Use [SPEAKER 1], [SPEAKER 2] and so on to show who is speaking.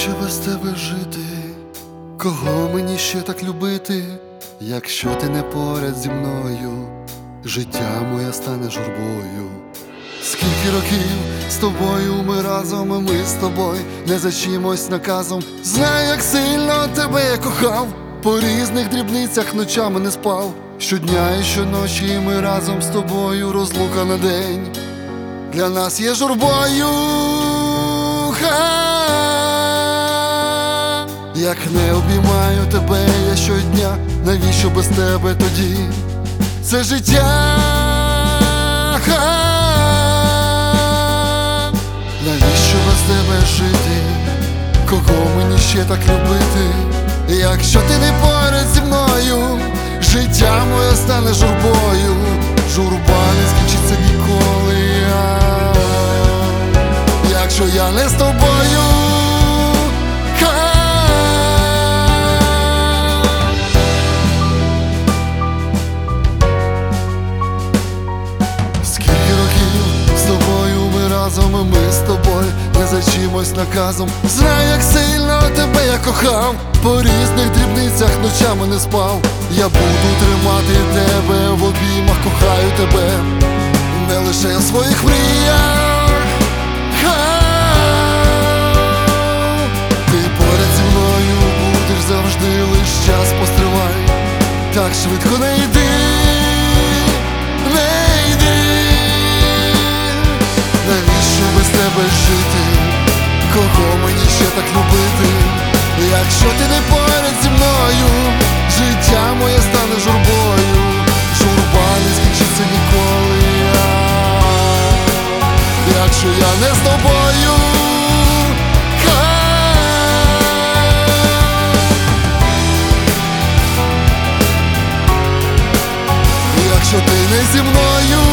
[SPEAKER 1] Навіщо без тебе жити? Кого мені ще так любити? Якщо ти не поряд зі мною, життя моє стане журбою. Скільки років з тобою ми разом, а ми з тобою не за чимось наказом. Знаю, як сильно тебе я кохав, по різних дрібницях ночами не спав. Щодня і щоночі ми разом з тобою, розлука на день для нас є журбою. Як не обіймаю тебе я щодня, навіщо без тебе тоді це життя? Навіщо без тебе жити? Кого мені ще так любити? Якщо ти не поряд зі мною, життя моє стане журбою. Журба не скінчиться ніколи, якщо я не з тобою. Скільки років з тобою ми разом, і ми з тобою не за чимось наказом. Знаю, як сильно тебе я кохав, по різних дрібницях ночами не спав. Я буду тримати тебе в обіймах, кохаю тебе не лише у своїх мріях. Ти поряд зі мною будеш завжди, лиш час постривай. Так швидко не йди, не йди. Навіщо без тебе жити? Кого мені ще так любити? Якщо ти не поряд зі мною, життя моє стане журбою. Журба не скінчиться ніколи, якщо я не з тобою. Якщо ти не зі мною.